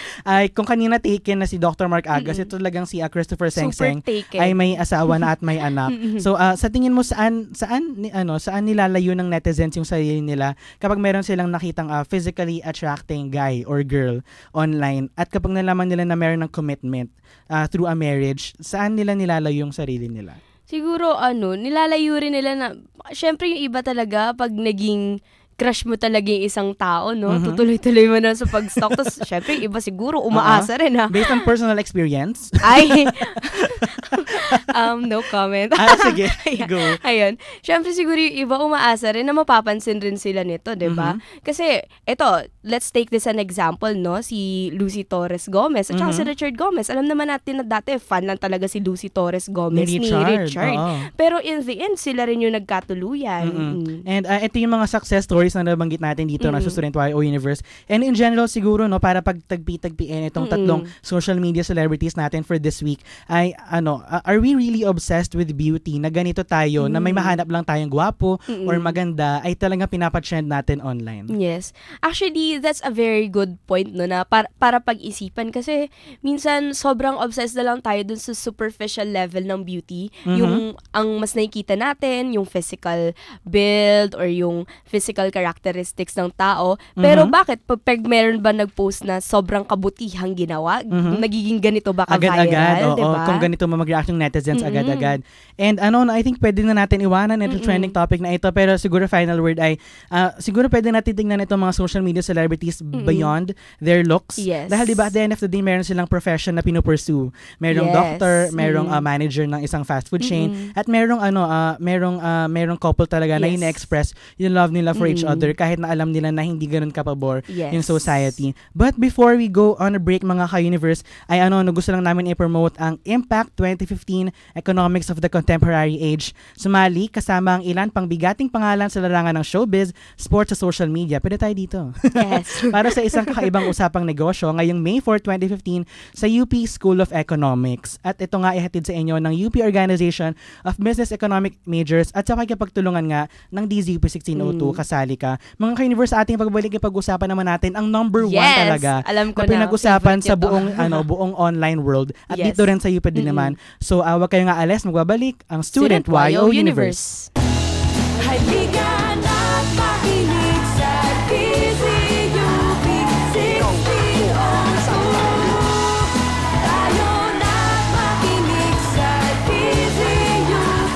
ay kung kanina taken na si Dr. Mark Agas, ito talagang si Christopher Sengseng ay may asawa na at may anak. So sa tingin mo saan nilalayo ng netizens yung sarili nila kapag meron silang nakitang physically attracting guy or girl online at kapag nalaman nila na meron ng commitment through a marriage, saan nila nilalayo yung sarili nila? Siguro nilalayo rin nila na syempre yung iba talaga pag naging crush mo talaga yung isang tao, tutuloy-tuloy mo na sa pag-stalk. Tapos, syempre, iba siguro umaasa rin, Based on personal experience? Ay! No comment. Sige, go. Ayun. Syempre, siguro yung iba umaasa rin na mapapansin rin sila nito, diba? Kasi, let's take this an example, si Lucy Torres Gomez at saka si Richard Gomez. Alam naman natin na dati, fan lang talaga si Lucy Torres Gomez ni Richard. Pero in the end, sila rin yung nagkatuluyan. And ito yung mga success stories na nabanggit natin dito na sa Student YO Universe. And in general, siguro, para pagtagpi-tagpiin itong tatlong social media celebrities natin for this week, ay, are we really obsessed with beauty na ganito tayo, na may mahanap lang tayong gwapo or maganda, ay talagang pinapatrend natin online? Yes. Actually, that's a very good point, na para pag-isipan. Kasi, minsan, sobrang obsessed na lang tayo dun sa superficial level ng beauty. Yung, ang mas nakikita natin, yung physical build or yung physical characteristics ng tao. Pero bakit? Pag meron ba nag-post na sobrang kabutihang ginawa, nagiging ganito ba ka-viral? Agad-agad, diba? Kung ganito mag-react yung netizens agad-agad. And I think pwede na natin iwanan ito trending topic na ito, pero siguro final word ay siguro pwede natin tingnan itong mga social media celebrities beyond their looks. Yes. Dahil diba at the end of the day, meron silang profession na pinupursue. Merong doctor, merong manager ng isang fast food chain, at merong couple talaga na ina-express yung love nila for each other kahit na alam nila na hindi ganun kapabor yung society. But before we go on a break mga ka-universe, ay gusto lang namin i-promote ang Impact 2015 Economics of the Contemporary Age. Sumali kasama ang ilan pang bigating pangalan sa larangan ng showbiz, sports sa social media. Pwede tayo dito. Yes. Para sa isang kakaibang usapang negosyo ngayong May 4, 2015 sa UP School of Economics. At ito nga ihatid sa inyo ng UP Organization of Business Economic Majors at sa pagkapagtulungan nga ng DZUP 1602 kasali ka. Mga ka-universe, ating pagbalik pag-usapan naman natin ang number 1 talaga. Alam ko na pinag-usapan sa buong online world at dito rin sa UP din naman. So wag kayong aalis, magbabalik ang Student YO Universe. Halika na't makinig sa DZUP 1602. Tayo na't makinig sa DZUP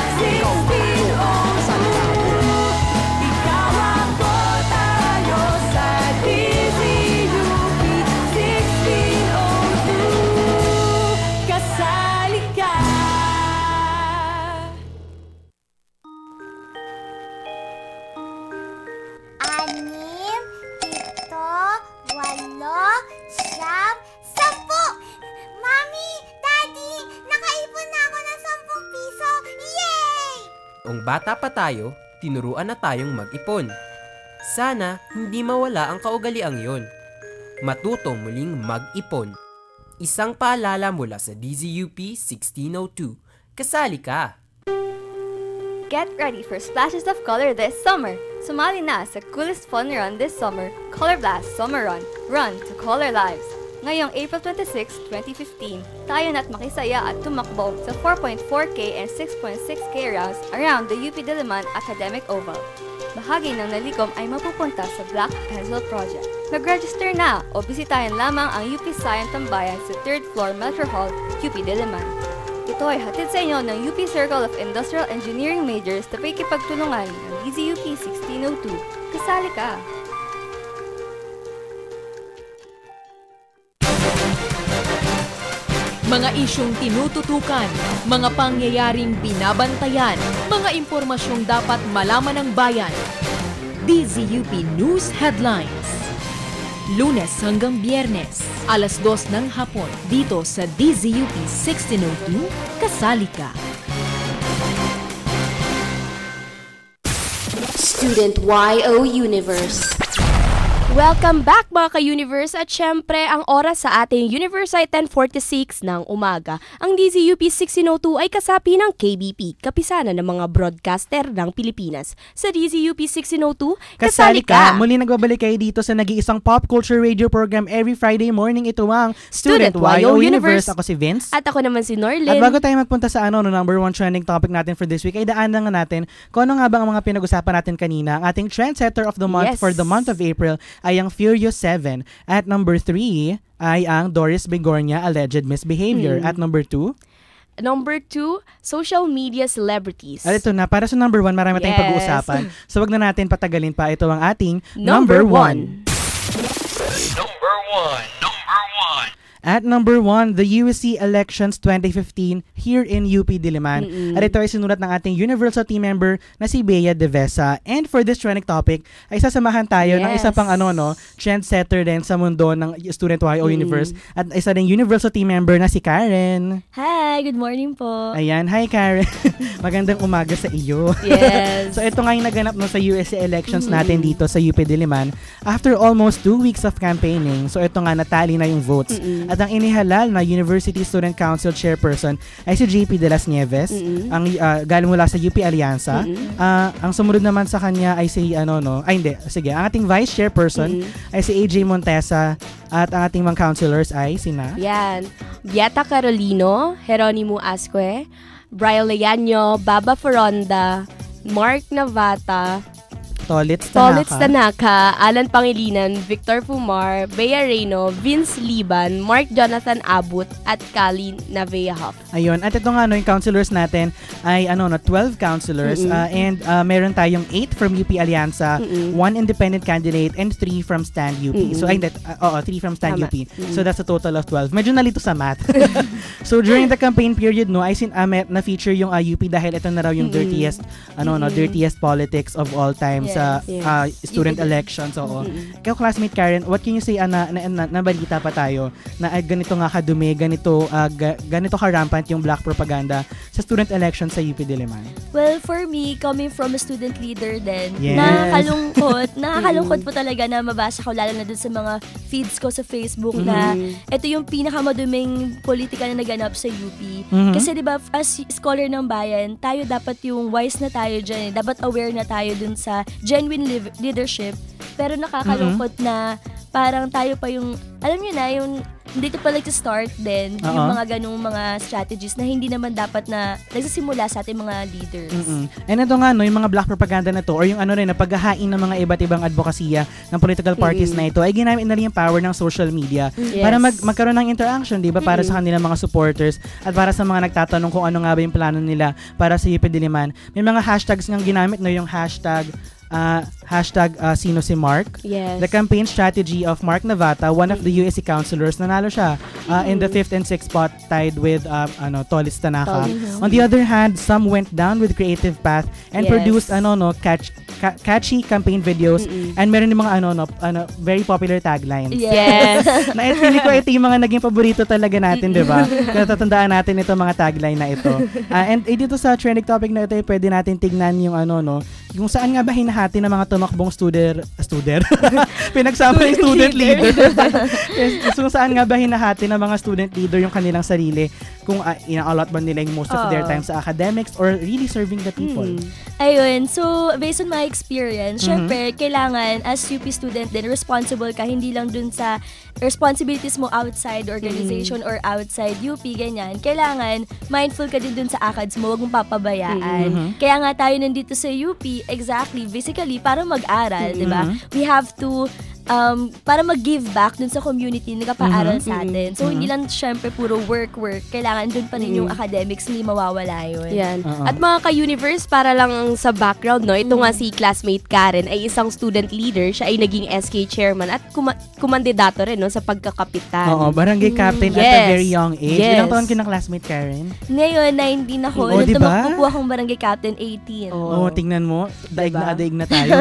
1602. Ikaw ako, tayo sa DZUP 1602. Kasali ka. Anim, 7, 8, 9, 10. Mami, Daddy, nakaipon na ako ng 10 piso. Yay! Kung bata pa tayo, tinuruan na tayong mag-ipon. Sana hindi mawala ang kaugaliang yon. Matutong muling mag-ipon. Isang paalala mula sa DZUP 1602. Kasali ka! Get ready for splashes of color this summer. Sumali na sa coolest fun run this summer, Color Blast Summer Run. Run to color lives. Ngayong April 26, 2015, tayo na't makisaya at tumakbo sa 4.4K and 6.6K rounds around the UP Diliman Academic Oval. Bahagi ng nalikom ay mapupunta sa Black Pencil Project. Mag-register na o bisitahin lamang ang UP Science Tambayan sa 3rd floor Metro Hall, UP Diliman. Ito ay hatid sa inyo ng UP Circle of Industrial Engineering Majors na pakikipagtulungan ng DZUP 1602. Kasali ka! Mga isyong tinututukan, mga pangyayaring binabantayan, mga impormasyong dapat malaman ng bayan. DZUP News Headlines. Lunes hanggang Biyernes, alas 2 ng hapon, dito sa DZUP 1602, kasali ka. Student YO Universe. Welcome back mga ka-Universe at syempre ang oras sa ating Universe ay 10:46 ng umaga. Ang DZUP 1602 ay kasapi ng KBP, kapisanan ng mga broadcaster ng Pilipinas. Sa DZUP 1602, kasali ka! Muli nagbabalik kayo dito sa nag-iisang pop culture radio program every Friday morning. Ito ang Student YO Universe. Ako si Vince. At ako naman si Norlin. At bago tayo magpunta sa number 1 trending topic natin for this week, ay daan lang natin kung ano nga bang ang mga pinag-usapan natin kanina. Ang ating trendsetter of the month for the month of April ay ang Furious 7. At number 3 ay ang Doris Bigornia Alleged Misbehavior. At number 2? Number 2, social media celebrities. At ito na, para sa number 1, marami tayong pag-uusapan. So wag na natin patagalin pa. Ito ang ating number 1. At number 1, the USC Elections 2015 here in UP Diliman. At ito ay sinulat ng ating Universal team member na si Bea De Vesa. And for this trending topic, ay sasamahan tayo ng isa pang trendsetter din sa mundo ng Student YO Universe. At isa din Universal team member na si Karen. Hi, good morning po. Ayan, hi Karen. Magandang umaga sa iyo. Yes. So ito nga yung naganap sa USC Elections natin dito sa UP Diliman. After almost 2 weeks of campaigning, so ito nga natali na yung votes. At ang inihalal na University Student Council Chairperson ay si JP De Las Nieves, ang galing mula sa UP Alianza. Ang sumunod naman sa kanya ay si ang ating Vice Chairperson ay si AJ Montesa at ang ating mga councilors ay sina? Yan. Beata Carolino, Jeronimo Asque, Brian Leyanyo, Baba Foronda, Mark Navata, Tolitz Tanaka, Alan Pangilinan, Victor Fumar, Bea Reyno, Vince Liban, Mark Jonathan Abut, at Kali Naveahoff. Ayun. At ito nga, yung counselors natin ay 12 counselors and meron tayong 8 from UP Alianza, 1 independent candidate, and 3 from Stand UP. So, 3 from Stand UP. So, that's a total of 12. Medyo nalito sa math. So, during the campaign period, na-feature yung UP dahil ito na raw yung dirtiest politics of all time sa student elections. Kaya classmate Karen, what can you say nabalita pa tayo na ganito nga kadumi, ganito ka-rampant yung black propaganda sa student election sa UP Diliman? Well, for me, coming from a student leader din, nakakalungkot po talaga na mabasa ko lalo na dun sa mga feeds ko sa Facebook na ito yung pinakamaduming politika na naganap sa UP. Kasi diba, as scholar ng bayan, tayo dapat yung wise na tayo dyan. Dapat aware na tayo dun sa genuine leadership. Pero nakakalungkot na parang tayo pa yung, alam nyo na, yung dito pa start din yung mga ganung mga strategies na hindi naman dapat na nagsisimula sa ating mga leaders. And ito nga, yung mga black propaganda na to or yung na paghahain ng mga iba't ibang advokasya ng political parties na ito ay ginamit na rin yung power ng social media para magkaroon ng interaction, di ba? Para sa kanilang mga supporters at para sa mga nagtatanong kung ano nga ba yung plano nila para sa UP Diliman. May mga hashtags ngang ginamit, yung hashtag sino si Mark. Yes. The campaign strategy of Mark Navata, one of the USC counselors, nanalo siya in the 5th and 6th spot, tied with Tolitz Tanaka. On the other hand, some went down with creative path and produced catchy campaign videos and meron yung mga very popular taglines. Yes. Na-feeling ko ito yung mga naging paborito talaga natin, di ba? Kaya tatandaan natin itong mga tagline na ito. And dito sa trending topic na ito, pwede natin tignan yung kung saan nga ba hinahati ng mga tumakbong pinagsama yung student leader. Kung saan nga ba hinahati ng mga student leader yung kanilang sarili, kung ina-allot ba nila yung most of their time sa academics or really serving the people. Ayun, so based on my experience, syempre kailangan as UP student din, responsible ka hindi lang dun sa responsibilities mo outside organization or outside UP, ganyan. Kailangan mindful ka din dun sa ACADS mo, huwag mong papabayaan. Kaya nga tayo nandito sa UP, exactly, basically, para mag-aral, di ba? We have to para mag-give back dun sa community na nagpapaaral sa atin. So, hindi lang syempre puro work. Kailangan dun pa rin yung academics, hindi mawawala yun. Yan. At mga ka-universe, para lang sa background, ito nga si classmate Karen ay isang student leader. Siya ay naging SK chairman at kumandidato rin sa pagkakapitan. Barangay captain at a very young age. Ilang taon ka na classmate Karen? Ngayon, 19 ako. Nung tumakbo po akong barangay captain, 18. Tingnan mo. Daig na tayo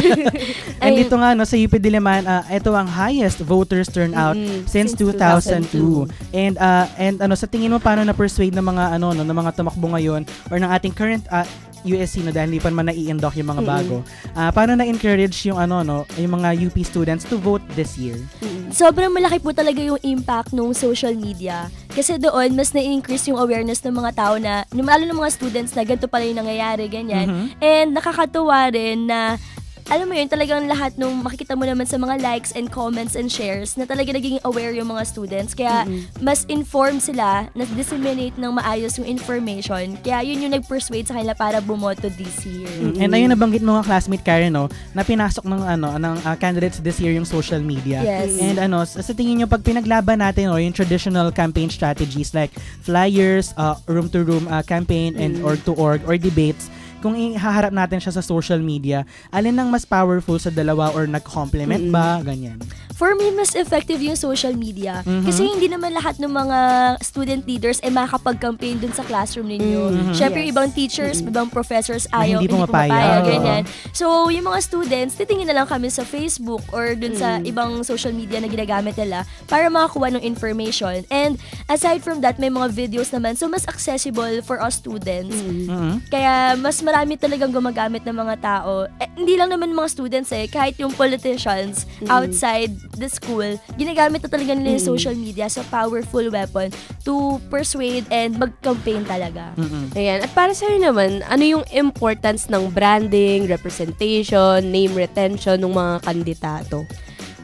And dito nga, sa UP Diliman, ito ang highest voters turnout since 2002. And sa tingin mo paano na-persuade ng mga ng mga tumakbo ngayon or ng ating current USC dahil hindi pa man nai-induct yung mga bago. Paano na-encourage yung yung mga UP students to vote this year? Sobrang malaki po talaga yung impact ng social media. Kasi doon, mas na-increase yung awareness ng mga tao na, lalo ng mga students na ganito pala yung nangyayari, ganyan. And nakakatuwa rin na alam mo yun, talagang lahat nung makikita mo naman sa mga likes and comments and shares na talaga naging aware yung mga students. Kaya mas informed sila, na-disseminate ng maayos yung information. Kaya yun yung nag-persuade sa kanila para bumoto this year. And ayun, nabanggit mo nga classmate Karen, na pinasok ng candidates this year yung social media. Yes. And sa tingin nyo, pag pinaglaban natin yung traditional campaign strategies like flyers, room-to-room campaign, and org-to-org, or debates, kung ihaharap natin siya sa social media, alin ang mas powerful sa dalawa or nag-complement ba? Ganyan. For me, mas effective yung social media. Kasi hindi naman lahat ng mga student leaders ay makakapag-campaign dun sa classroom ninyo. Siyempre, ibang teachers, ibang professors ayaw, hindi pumapayag, ganyan. So, yung mga students, titingin na lang kami sa Facebook or dun sa ibang social media na ginagamit nila para makakuha ng information. And aside from that, may mga videos naman. So, mas accessible for us students. Kaya, mas marami talagang gumagamit ng mga tao. Hindi lang naman mga students kahit yung politicians outside the school, ginagamit na talaga nila yung social media as a powerful weapon to persuade and mag-campaign talaga. Ayan. At para sa'yo naman, ano yung importance ng branding, representation, name retention ng mga kandidato?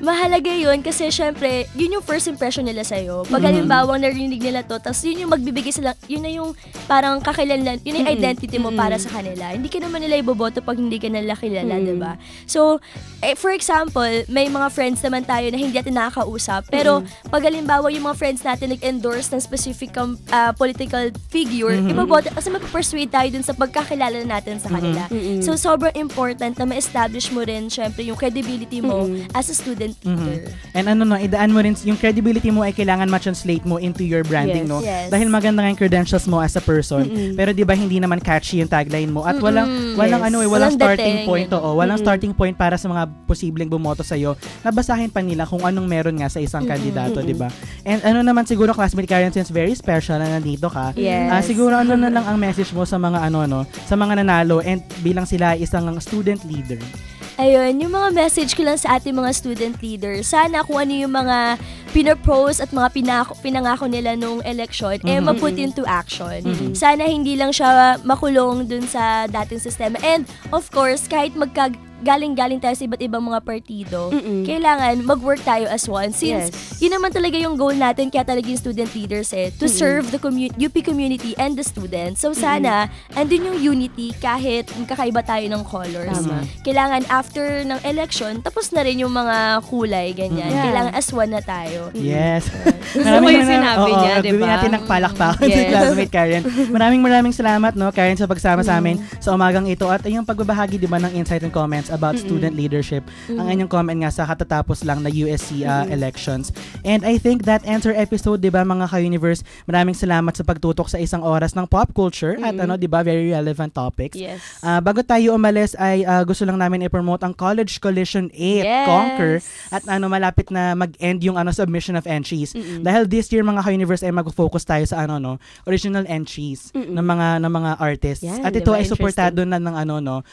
mahalaga yun kasi syempre, yun yung first impression nila sa'yo. Pag halimbawa narinig nila to, tapos yun yung magbibigay sila, yun na yung parang kakilanlan, yun yung identity mo para sa kanila. Hindi ka naman nila iboboto pag hindi ka nila kilala, diba? So, for example, may mga friends naman tayo na hindi natin nakakausap, pero pag halimbawa yung mga friends natin nag-endorse ng specific political figure, iboboto, kasi mapapersuade tayo dun sa pagkakilala natin sa kanila. So, sobrang important na ma-establish mo rin, syempre, yung credibility mo as a student leader. And idaan mo rin, yung credibility mo ay kailangan ma-translate mo into your branding, no? Yes. Dahil maganda nga yung credentials mo as a person, pero di ba hindi naman catchy yung tagline mo at walang starting point, walang starting point para sa mga posibleng bumoto sa'yo, nabasahin pa nila kung anong meron nga sa isang kandidato, di ba? And naman siguro, classmate Karen, since very special na nandito ka, siguro na lang ang message mo sa mga sa mga nanalo and bilang sila isang student leader. Ayun, yung mga message ko lang sa ating mga student leaders, sana kung ano yung mga pinapose at mga pinangako nila nung election, ma-put into action. Sana hindi lang siya makulong dun sa dating sistema. And, of course, kahit galing-galing tayo sa iba't ibang mga partido, kailangan mag-work tayo as one. Since yun naman talaga yung goal natin, kaya talaga yung student leaders to serve the UP community and the students. So sana, andun yung unity kahit kakaiba tayo ng colors. Kailangan after ng election, tapos na rin yung mga kulay, ganyan. Kailangan as one na tayo. Yes. Maraming sinabi niya, diba? Bibigyan natin ng palakpakan sa classmate Karen. Maraming salamat, no, Karen, sa pagsama sa amin sa umagang ito at yung pagbabahagi, diba, ng insight and comments about student leadership. Ang inyong comment nga sa katatapos lang na USC elections. And I think that ends our episode, diba, mga ka-universe. Maraming salamat sa pagtutok sa isang oras ng pop culture at diba, very relevant topics. Yes. Bago tayo umalis ay gusto lang namin i-promote ang College Collision 8 Conquer at malapit na mag-end yung submission of entries. Dahil this year, mga ka-universe, ay mag-focus tayo sa original entries ng mga artists. At ito ay supportado na ng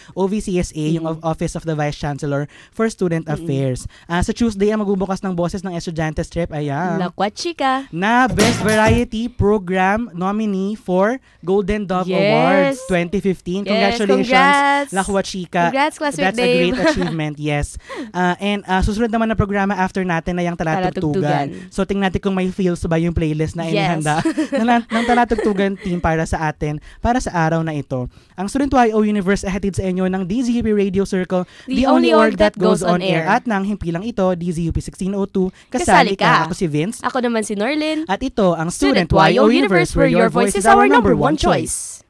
OVCSA, yung Office of the Vice Chancellor for Student Affairs. Sa Tuesday, ang magbubukas ng boses ng estudyante strip, Lakwat Chika, na Best Variety Program nominee for Golden Dove Awards 2015. Congratulations, Lakwat Chika. Congrats, classmate That's a great achievement, yes. And susunod naman na programa after natin na yung Talatugtugan. So, tingnan natin kung may feels ba yung playlist na inihanda ng Talatugtugan team para sa atin, para sa araw na ito. Ang Student YO Universe ay hatid sa inyo ng DZUP Radio Circle, the only org that goes on air. At nang himpilang ito, DZUP 1602, kasali ka. Ako si Vince. Ako naman si Norlin. At ito ang Student YO Universe, where your voice is our number one choice.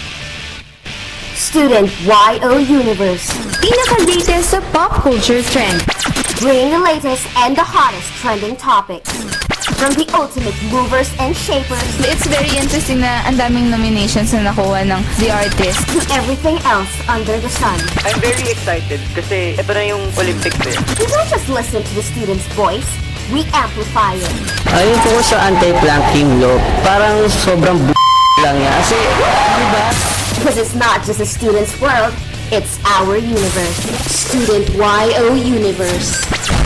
Student YO Universe. Pinaka-latest sa pop culture trend. Bring the latest and the hottest trending topics. From the ultimate movers and shapers. It's very interesting na ang daming nominations na nakuha ng The Artist. To everything else under the sun. I'm very excited kasi ito na yung Olympics eh. We don't just listen to the student's voice, we amplify it. Ayun po sa anti-planking law, parang sobrang lang yan. Kasi, diba? Because it's not just a student's world, it's our universe. Student YO Universe.